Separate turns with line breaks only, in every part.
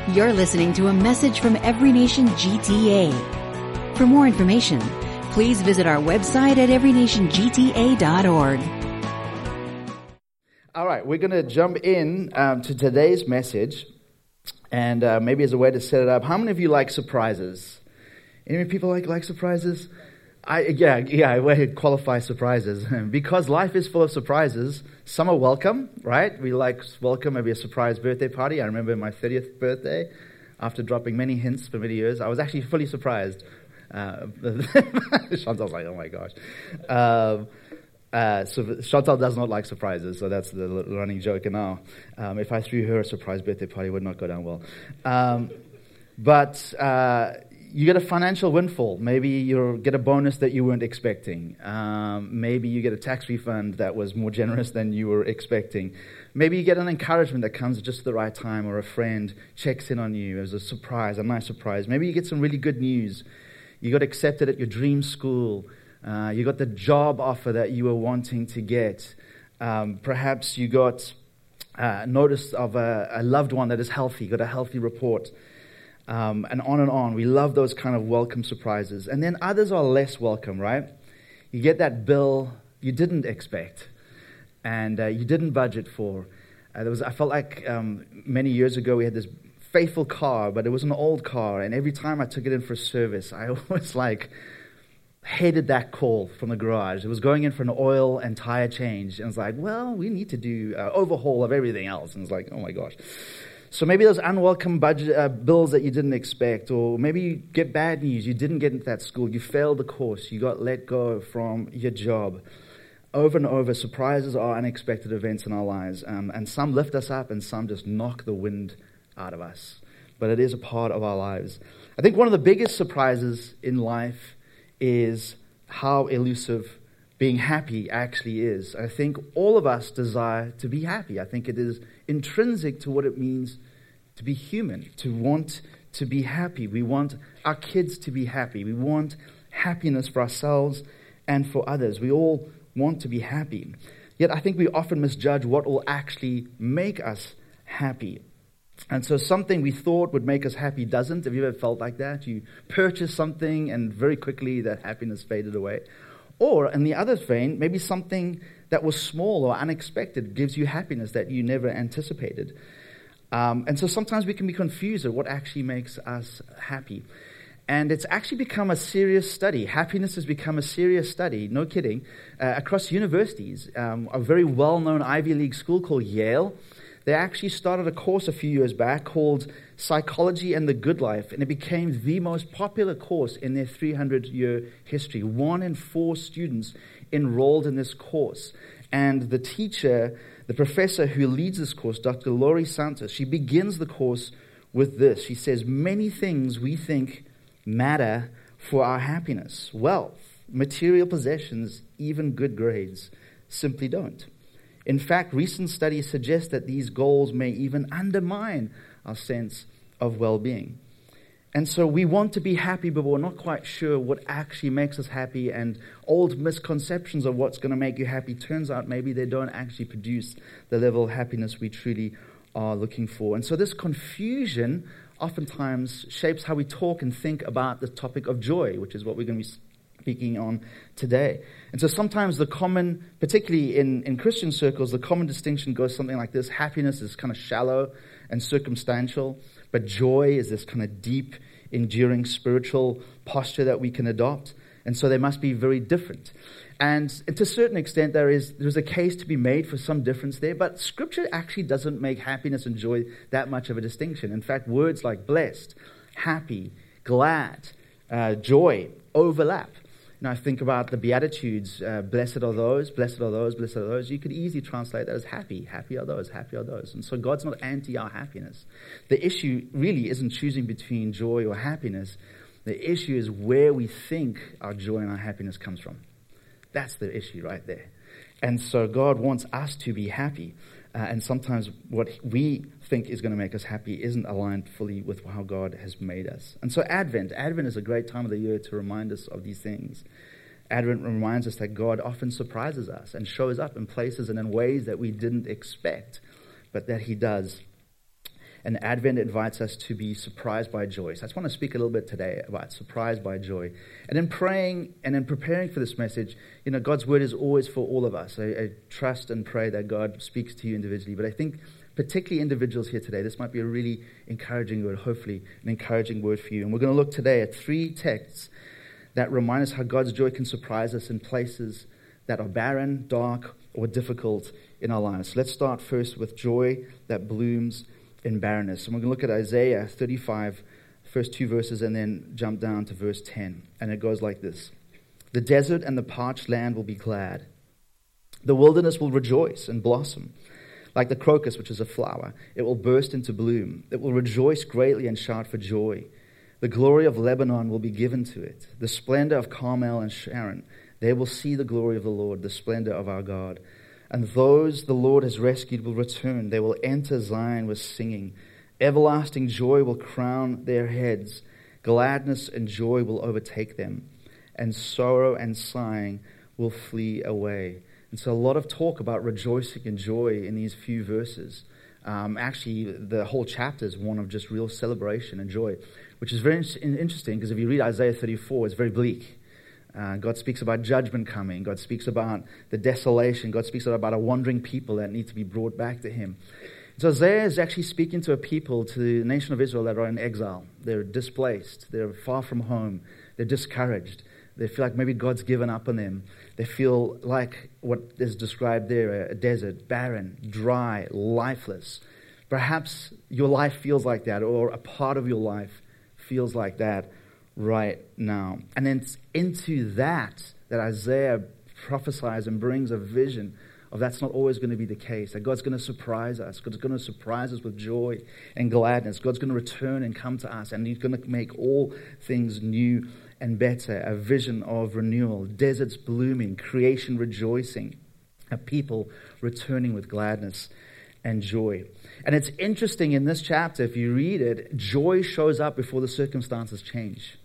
You're listening to a message from Every Nation GTA. For more information, please visit our website at everynationgta.org.
All right, we're going to jump in to today's message, and maybe as a way to set it up, how many of you like surprises? Any people like surprises? I would qualify surprises. Because life is full of surprises, some are welcome, right? We welcome maybe a surprise birthday party. I remember my 30th birthday, after dropping many hints for many years, I was actually fully surprised. Chantal's like, oh my gosh. So Chantal does not like surprises, so that's the running joke now. If I threw her a surprise birthday party, it would not go down well. But you get a financial windfall. Maybe you get a bonus that you weren't expecting. Maybe you get a tax refund that was more generous than you were expecting. Maybe you get an encouragement that comes just at the right time, or a friend checks in on you as a surprise, a nice surprise. Maybe you get some really good news. You got accepted at your dream school. You got the job offer that you were wanting to get. Perhaps you got notice of a loved one that is healthy, got a healthy report. And on. We love those kind of welcome surprises. And then others are less welcome, right? You get that bill you didn't expect and you didn't budget for. I felt like many years ago we had this faithful car, but it was an old car. And every time I took it in for service, I always hated that call from the garage. It was going in for an oil and tire change. And it's like, well, we need to do overhaul of everything else. And it's like, oh my gosh. So maybe those unwelcome bills that you didn't expect, or maybe you get bad news. You didn't get into that school. You failed the course. You got let go from your job. Over and over, surprises are unexpected events in our lives. And some lift us up and some just knock the wind out of us. But it is a part of our lives. I think one of the biggest surprises in life is how elusive being happy actually is. I think all of us desire to be happy. I think it is intrinsic to what it means to be human, to want to be happy. We want our kids to be happy. We want happiness for ourselves and for others. We all want to be happy. Yet I think we often misjudge what will actually make us happy. And so something we thought would make us happy doesn't. Have you ever felt like that? You purchase something and very quickly that happiness faded away. Or in the other vein, maybe something that was small or unexpected gives you happiness that you never anticipated. And so sometimes we can be confused at what actually makes us happy. And it's actually become a serious study. Happiness has become a serious study, no kidding, across universities. A very well-known Ivy League school called Yale, they actually started a course a few years back called Psychology and the Good Life, and it became the most popular course in their 300-year history. 1 in 4 students enrolled in this course. And the teacher, the professor who leads this course, Dr. Laurie Santos, she begins the course with this. She says, many things we think matter for our happiness. Wealth, material possessions, even good grades simply don't. In fact, recent studies suggest that these goals may even undermine our sense of well-being. And so we want to be happy, but we're not quite sure what actually makes us happy, and old misconceptions of what's going to make you happy turns out maybe they don't actually produce the level of happiness we truly are looking for. And so this confusion oftentimes shapes how we talk and think about the topic of joy, which is what we're going to be speaking on today. And so sometimes the common, particularly in Christian circles, the common distinction goes something like this. Happiness is kind of shallow and circumstantial, but joy is this kind of deep, enduring spiritual posture that we can adopt. And so they must be very different. And to a certain extent, there's a case to be made for some difference there, but Scripture actually doesn't make happiness and joy that much of a distinction. In fact, words like blessed, happy, glad, joy overlap. Now, I think about the Beatitudes, blessed are those, blessed are those, blessed are those. You could easily translate that as happy. Happy are those, happy are those. And so God's not anti our happiness. The issue really isn't choosing between joy or happiness. The issue is where we think our joy and our happiness comes from. That's the issue right there. And so God wants us to be happy. And sometimes what we think is going to make us happy isn't aligned fully with how God has made us. And so Advent is a great time of the year to remind us of these things. Advent reminds us that God often surprises us and shows up in places and in ways that we didn't expect, but that he does. And Advent invites us to be surprised by joy. So I just want to speak a little bit today about surprised by joy. And in praying and in preparing for this message, God's word is always for all of us. I trust and pray that God speaks to you individually. But I think particularly individuals here today, this might be a really encouraging word, hopefully an encouraging word for you. And we're going to look today at 3 texts that remind us how God's joy can surprise us in places that are barren, dark, or difficult in our lives. So let's start first with joy that blooms in barrenness. And we're going to look at Isaiah 35, first 2 verses, and then jump down to verse 10. And it goes like this. The desert and the parched land will be glad. The wilderness will rejoice and blossom. Like the crocus, which is a flower, it will burst into bloom. It will rejoice greatly and shout for joy. The glory of Lebanon will be given to it. The splendor of Carmel and Sharon. They will see the glory of the Lord, the splendor of our God. And those the Lord has rescued will return. They will enter Zion with singing. Everlasting joy will crown their heads. Gladness and joy will overtake them. And sorrow and sighing will flee away. And so a lot of talk about rejoicing and joy in these few verses. Actually, the whole chapter is one of just real celebration and joy, which is very interesting because if you read Isaiah 34, it's very bleak. God speaks about judgment coming. God speaks about the desolation. God speaks about a wandering people that need to be brought back to him. So Isaiah is actually speaking to a people, to the nation of Israel that are in exile. They're displaced. They're far from home. They're discouraged. They feel like maybe God's given up on them. They feel like what is described there, a desert, barren, dry, lifeless. Perhaps your life feels like that, or a part of your life feels like that right now. And then it's into that Isaiah prophesies and brings a vision of that's not always going to be the case, that God's going to surprise us. God's going to surprise us with joy and gladness. God's going to return and come to us, and he's going to make all things new and better. A vision of renewal, deserts blooming, creation rejoicing, a people returning with gladness and joy. And it's interesting in this chapter, if you read it, joy shows up before the circumstances change.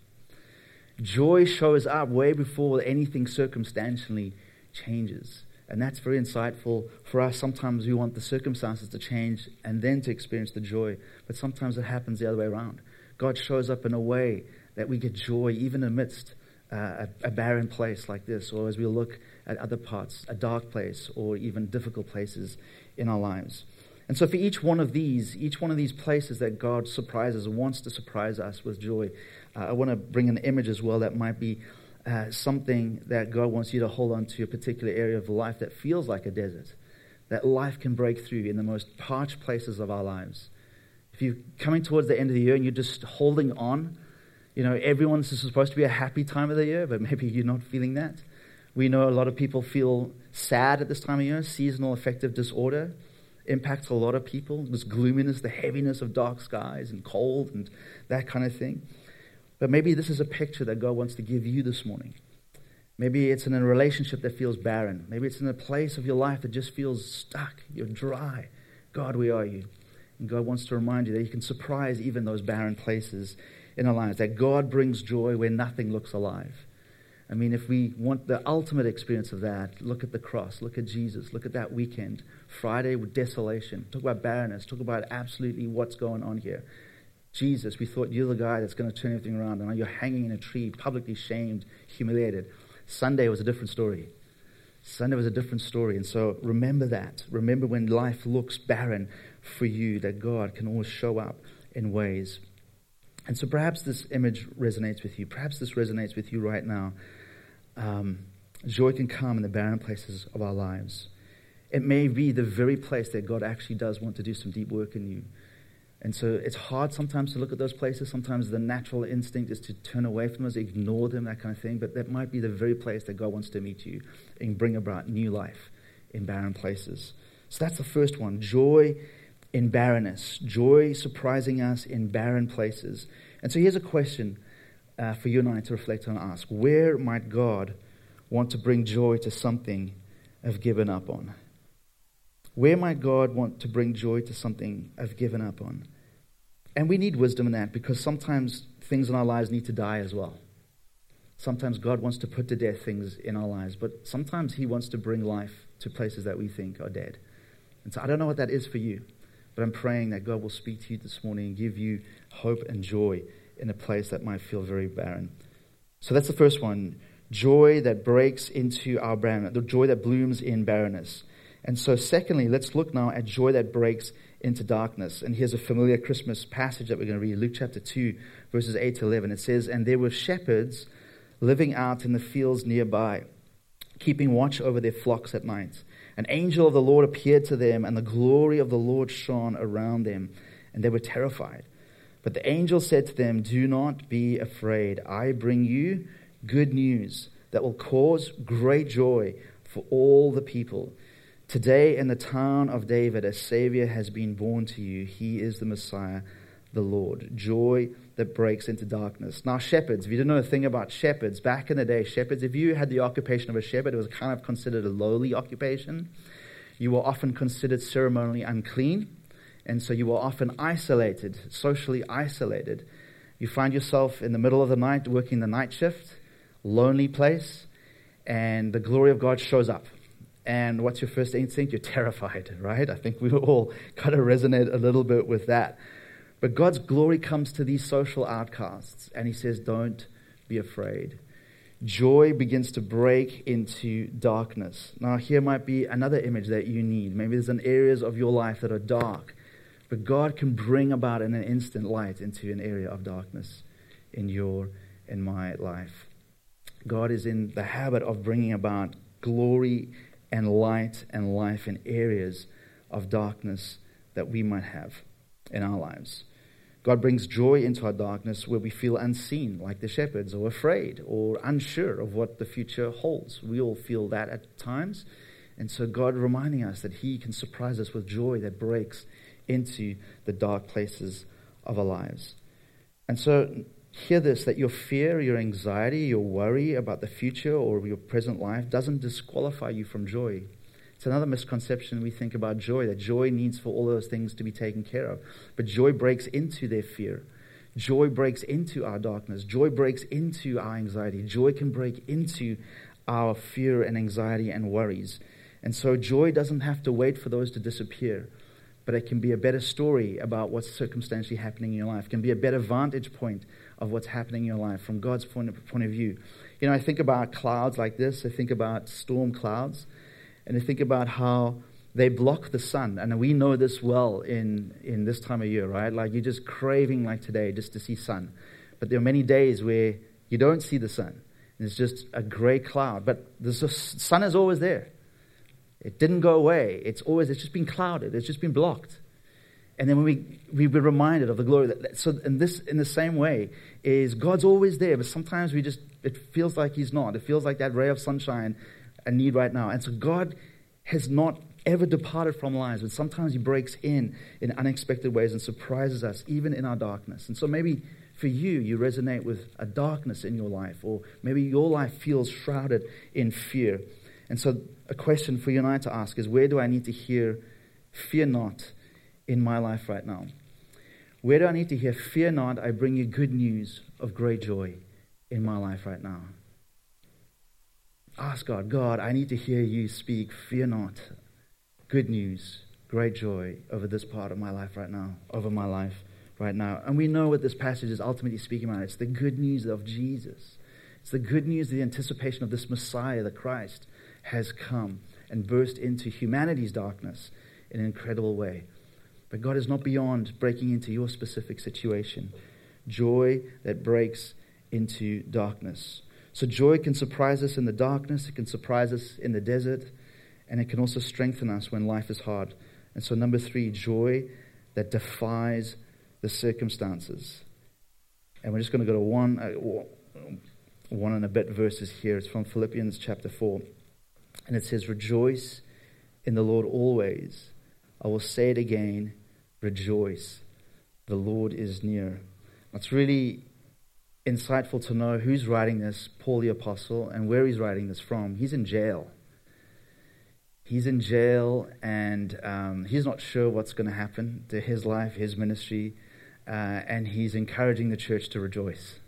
Joy shows up way before anything circumstantially changes. And that's very insightful for us. Sometimes we want the circumstances to change and then to experience the joy. But sometimes it happens the other way around. God shows up in a way that we get joy even amidst a barren place like this, or as we look at other parts, a dark place, or even difficult places in our lives. And so for each one of these places that God surprises, wants to surprise us with joy, I want to bring an image as well that might be something that God wants you to hold on to, a particular area of life that feels like a desert, that life can break through in the most parched places of our lives. If you're coming towards the end of the year and you're just holding on, this is supposed to be a happy time of the year, but maybe you're not feeling that. We know a lot of people feel sad at this time of year. Seasonal affective disorder impacts a lot of people. This gloominess, the heaviness of dark skies and cold and that kind of thing. But maybe this is a picture that God wants to give you this morning. Maybe it's in a relationship that feels barren. Maybe it's in a place of your life that just feels stuck. You're dry. God, where are you? And God wants to remind you that you can surprise even those barren places in our lives, that God brings joy where nothing looks alive. I mean, if we want the ultimate experience of that, look at the cross, look at Jesus, look at that weekend, Friday with desolation, talk about barrenness, talk about absolutely what's going on here. Jesus, we thought you're the guy that's going to turn everything around, and now you're hanging in a tree, publicly shamed, humiliated. Sunday was a different story. And so remember that. Remember when life looks barren for you, that God can always show up in ways. And so perhaps this image resonates with you. Perhaps this resonates with you right now. Joy can come in the barren places of our lives. It may be the very place that God actually does want to do some deep work in you. And so it's hard sometimes to look at those places. Sometimes the natural instinct is to turn away from those, ignore them, that kind of thing. But that might be the very place that God wants to meet you and bring about new life in barren places. So that's the first one, joy in barrenness, joy surprising us in barren places. And so here's a question for you and I to reflect on and ask. Where might God want to bring joy to something I've given up on? Where might God want to bring joy to something I've given up on? And we need wisdom in that, because sometimes things in our lives need to die as well. Sometimes God wants to put to death things in our lives, but sometimes he wants to bring life to places that we think are dead. And so I don't know what that is for you, But I'm praying that God will speak to you this morning and give you hope and joy in a place that might feel very barren. So that's the first one. Joy that breaks into our barrenness, the joy that blooms in barrenness. And so secondly, let's look now at joy that breaks into darkness. And here's a familiar Christmas passage that we're going to read, Luke chapter 2, verses 8 to 11. It says, "And there were shepherds living out in the fields nearby, keeping watch over their flocks at night. An angel of the Lord appeared to them, and the glory of the Lord shone around them, and they were terrified. But the angel said to them, 'Do not be afraid. I bring you good news that will cause great joy for all the people. Today in the town of David, a Savior has been born to you. He is the Messiah, the Lord.'" Joy that breaks into darkness. Now, shepherds, if you didn't know a thing about shepherds, back in the day, shepherds, if you had the occupation of a shepherd, it was kind of considered a lowly occupation. You were often considered ceremonially unclean, and so you were often isolated, socially isolated. You find yourself in the middle of the night working the night shift, lonely place, and the glory of God shows up. And what's your first instinct? You're terrified, right? I think we all kind of resonate a little bit with that. But God's glory comes to these social outcasts, and he says, don't be afraid. Joy begins to break into darkness. Now, here might be another image that you need. Maybe there's some areas of your life that are dark, but God can bring about in an instant light into an area of darkness in my life. God is in the habit of bringing about glory and light and life in areas of darkness that we might have in our lives. God brings joy into our darkness where we feel unseen, like the shepherds, or afraid, or unsure of what the future holds. We all feel that at times. And so God reminding us that he can surprise us with joy that breaks into the dark places of our lives. And so hear this, that your fear, your anxiety, your worry about the future or your present life doesn't disqualify you from joy. It's another misconception we think about joy, that joy needs for all those things to be taken care of. But joy breaks into their fear. Joy breaks into our darkness. Joy breaks into our anxiety. Joy can break into our fear and anxiety and worries. And so joy doesn't have to wait for those to disappear, but it can be a better story about what's circumstantially happening in your life. It can be a better vantage point of what's happening in your life from God's point of view. You know, I think about clouds like this. I think about storm clouds. And I think about how they block the sun. And we know this well in this time of year, right? Like you're just craving like today just to see sun. But there are many days where you don't see the sun. And it's just a gray cloud. But the sun is always there. It didn't go away. It's just been clouded. It's just been blocked. And then when we're reminded of the glory. So in the same way, is God's always there. But sometimes it feels like he's not. It feels like that ray of sunshine a need right now. And so God has not ever departed from our lives, but sometimes he breaks in unexpected ways and surprises us even in our darkness. And so maybe for you resonate with a darkness in your life, or maybe your life feels shrouded in fear. And so a question for you and I to ask is, where do I need to hear fear not in my life right now? Where do I need to hear fear not, I bring you good news of great joy in my life right now? Ask God, I need to hear you speak, fear not, good news, great joy over this part of my life right now, over my life right now. And we know what this passage is ultimately speaking about. It's the good news of Jesus. It's the good news, the anticipation of this Messiah, the Christ, has come and burst into humanity's darkness in an incredible way. But God is not beyond breaking into your specific situation. Joy that breaks into darkness. So joy can surprise us in the darkness, it can surprise us in the desert, and it can also strengthen us when life is hard. And so number 3, joy that defies the circumstances. And we're just going to go to one and a bit verses here. It's from Philippians chapter 4. And it says, "Rejoice in the Lord always. I will say it again, rejoice. The Lord is near." It's really insightful to know who's writing this, Paul the Apostle, and where he's writing this from. He's in jail. He's in jail, and he's not sure what's going to happen to his life, his ministry, and he's encouraging the church to rejoice.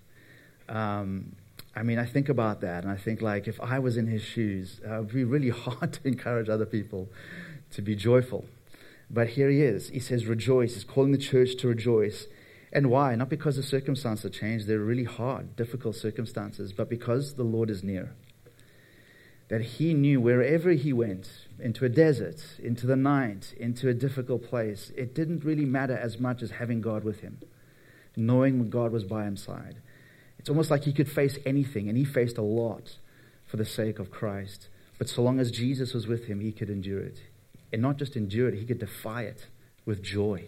I think about that, and I think, like, if I was in his shoes, it would be really hard to encourage other people to be joyful. But here he is. He says, rejoice. He's calling the church to rejoice. And why? Not because the circumstances have changed. They're really hard, difficult circumstances, but because the Lord is near. That he knew wherever he went, into a desert, into the night, into a difficult place, it didn't really matter as much as having God with him, knowing God was by his side. It's almost like he could face anything, and he faced a lot for the sake of Christ. But so long as Jesus was with him, he could endure it. And not just endure it, he could defy it with joy.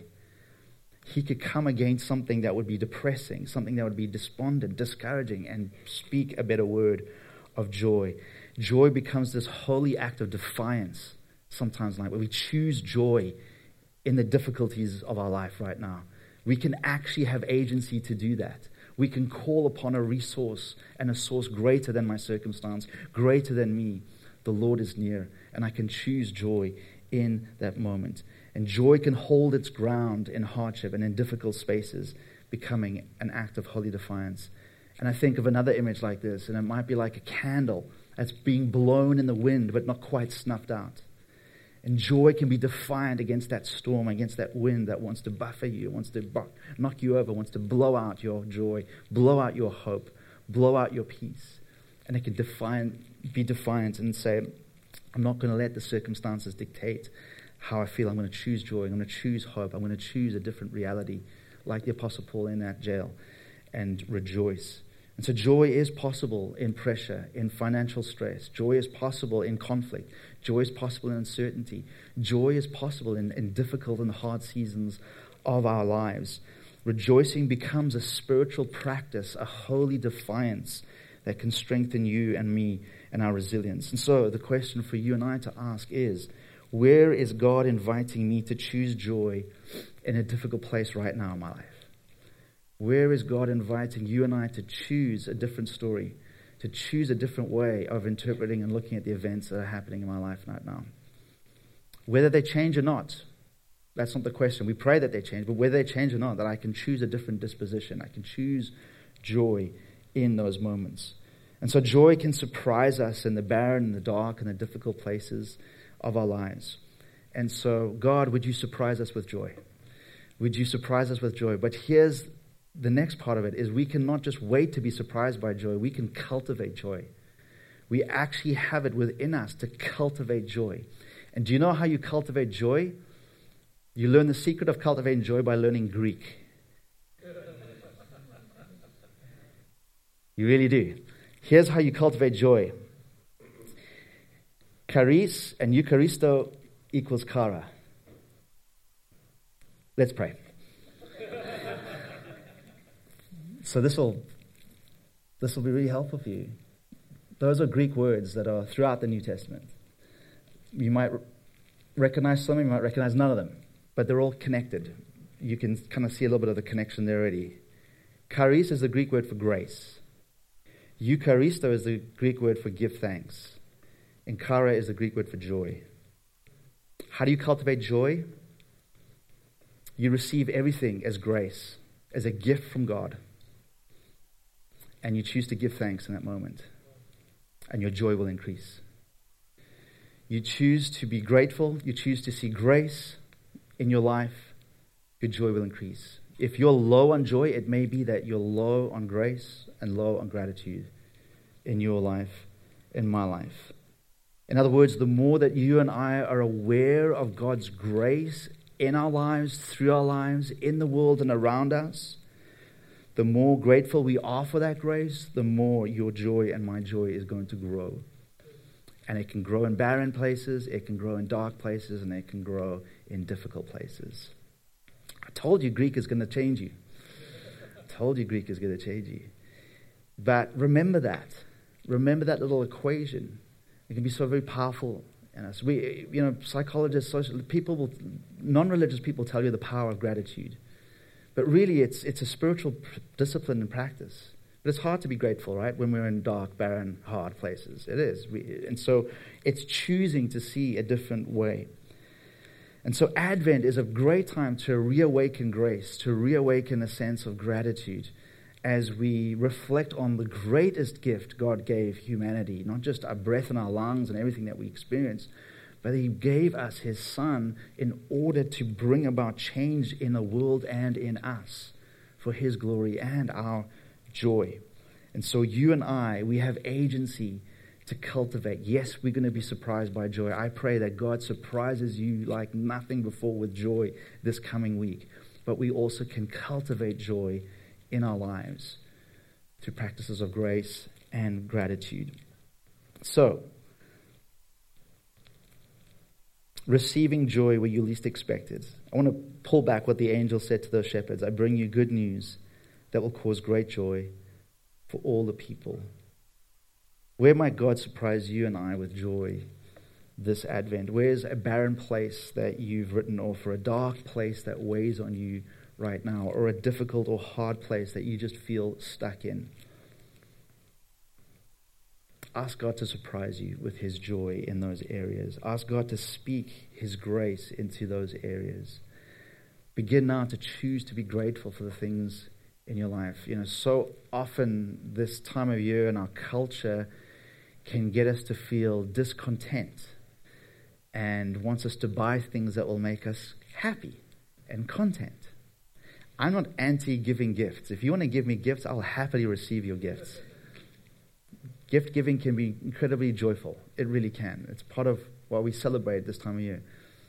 He could come against something that would be depressing, something that would be despondent, discouraging, and speak a better word of joy. Joy becomes this holy act of defiance sometimes, like where we choose joy in the difficulties of our life right now. We can actually have agency to do that. We can call upon a resource and a source greater than my circumstance, greater than me. The Lord is near, and I can choose joy in that moment. And joy can hold its ground in hardship and in difficult spaces, becoming an act of holy defiance. And I think of another image like this, and it might be like a candle that's being blown in the wind but not quite snuffed out. And joy can be defiant against that storm, against that wind that wants to buffet you, wants to knock you over, wants to blow out your joy, blow out your hope, blow out your peace. And it can be defiant and say, I'm not going to let the circumstances dictate how I feel. I'm going to choose joy. I'm going to choose hope. I'm going to choose a different reality, like the Apostle Paul in that jail, and rejoice. And so joy is possible in pressure, in financial stress. Joy is possible in conflict. Joy is possible in uncertainty. Joy is possible in difficult and hard seasons of our lives. Rejoicing becomes a spiritual practice, a holy defiance that can strengthen you and me and our resilience. And so the question for you and I to ask is, where is God inviting me to choose joy in a difficult place right now in my life? Where is God inviting you and I to choose a different story, to choose a different way of interpreting and looking at the events that are happening in my life right now? Whether they change or not, that's not the question. We pray that they change, but whether they change or not, that I can choose a different disposition. I can choose joy in those moments. And so joy can surprise us in the barren, and the dark, and the difficult places of our lives. And so, God, would you surprise us with joy? Would you surprise us with joy? But here's the next part of it, is we can not just wait to be surprised by joy, we can cultivate joy. We actually have it within us to cultivate joy. And do you know how you cultivate joy? You learn the secret of cultivating joy by learning Greek. You really do. Here's how you cultivate joy. Charis and Eucharisto equals chara. Let's pray. So this will be really helpful for you. Those are Greek words that are throughout the New Testament. You might recognize some, you might recognize none of them, but they're all connected. You can kind of see a little bit of the connection there already. Charis is the Greek word for grace. Eucharisto is the Greek word for give thanks. And chara is the Greek word for joy. How do you cultivate joy? You receive everything as grace, as a gift from God. And you choose to give thanks in that moment. And your joy will increase. You choose to be grateful. You choose to see grace in your life. Your joy will increase. If you're low on joy, it may be that you're low on grace and low on gratitude in your life, in my life. In other words, the more that you and I are aware of God's grace in our lives, through our lives, in the world and around us, the more grateful we are for that grace, the more your joy and my joy is going to grow. And it can grow in barren places, it can grow in dark places, and it can grow in difficult places. I told you Greek is going to change you. I told you Greek is going to change you. But remember that. Remember that little equation. It can be so very powerful in us. Psychologists, social people, non-religious people tell you the power of gratitude. But really, it's a spiritual discipline and practice. But it's hard to be grateful, right, when we're in dark, barren, hard places. It is. And so it's choosing to see a different way. And so Advent is a great time to reawaken grace, to reawaken a sense of gratitude as we reflect on the greatest gift God gave humanity, not just our breath in our lungs and everything that we experience, but he gave us his Son in order to bring about change in the world and in us for his glory and our joy. And so you and I, we have agency to cultivate. Yes, we're going to be surprised by joy. I pray that God surprises you like nothing before with joy this coming week. But we also can cultivate joy in our lives through practices of grace and gratitude. So, receiving joy where you least expect it. I want to pull back what the angel said to those shepherds. I bring you good news that will cause great joy for all the people. Where might God surprise you and I with joy this Advent? Where's a barren place that you've written off, or a dark place that weighs on you right now, or a difficult or hard place that you just feel stuck in? Ask God to surprise you with his joy in those areas. Ask God to speak his grace into those areas. Begin now to choose to be grateful for the things in your life. You know, so often this time of year in our culture can get us to feel discontent and wants us to buy things that will make us happy and content. I'm not anti-giving gifts. If you want to give me gifts, I'll happily receive your gifts. Gift giving can be incredibly joyful. It really can. It's part of what we celebrate this time of year.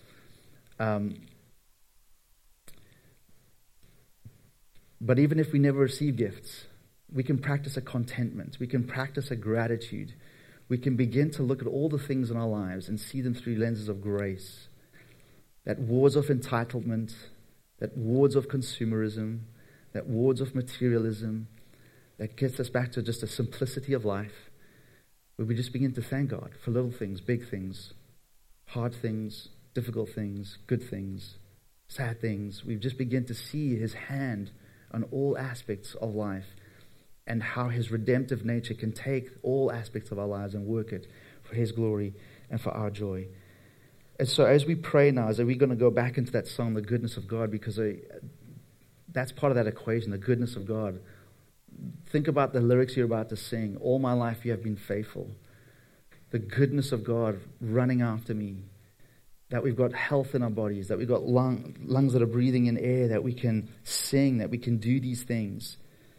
But even if we never receive gifts, we can practice a contentment. We can practice a gratitude. We can begin to look at all the things in our lives and see them through lenses of grace. That wards off entitlement, that wards off consumerism, that wards off materialism, that gets us back to just a simplicity of life, where we just begin to thank God for little things, big things, hard things, difficult things, good things, sad things. We just begin to see his hand on all aspects of life, and how his redemptive nature can take all aspects of our lives and work it for his glory and for our joy. And so as we pray now, as we're going to go back into that song, the goodness of God, because that's part of that equation, the goodness of God. Think about the lyrics you're about to sing. All my life you have been faithful. The goodness of God running after me. That we've got health in our bodies. That we've got lungs that are breathing in air. That we can sing. That we can do these things.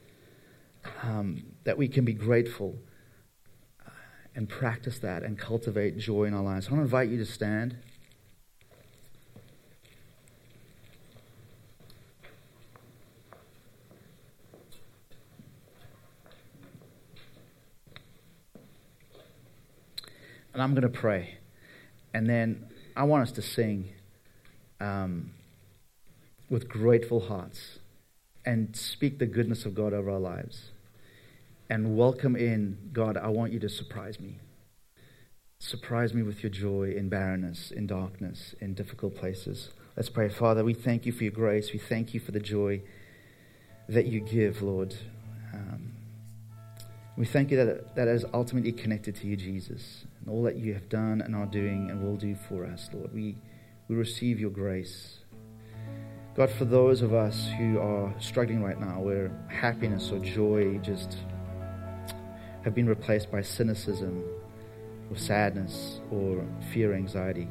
That we can be grateful. And practice that and cultivate joy in our lives. I want to invite you to stand. And I'm going to pray. And then I want us to sing with grateful hearts and speak the goodness of God over our lives. And welcome in, God, I want you to surprise me. Surprise me with your joy in barrenness, in darkness, in difficult places. Let's pray. Father, we thank you for your grace. We thank you for the joy that you give, Lord. We thank you that is ultimately connected to you, Jesus, and all that you have done and are doing and will do for us, Lord. We receive your grace. God, for those of us who are struggling right now, where happiness or joy just have been replaced by cynicism or sadness or fear, anxiety.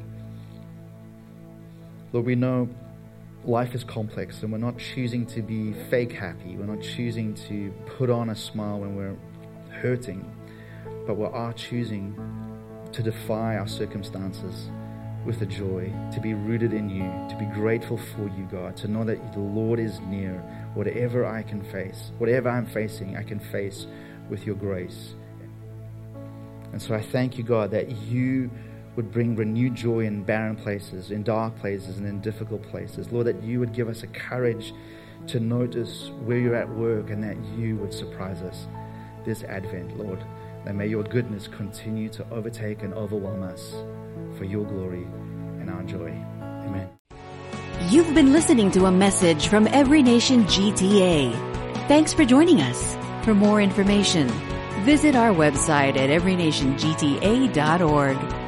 Lord, we know life is complex and we're not choosing to be fake happy. We're not choosing to put on a smile when we're hurting, but we are choosing to defy our circumstances with a joy, to be rooted in you, to be grateful for you, God, to know that the Lord is near. Whatever I can face, whatever I'm facing, I can face with your grace. And so I thank you, God, that you would bring renewed joy in barren places, in dark places, and in difficult places. Lord, that you would give us a courage to notice where you're at work, and that you would surprise us this Advent, Lord. That may your goodness continue to overtake and overwhelm us for your glory and our joy. Amen.
You've been listening to a message from Every Nation GTA. Thanks for joining us. For more information, visit our website at everynationgta.org.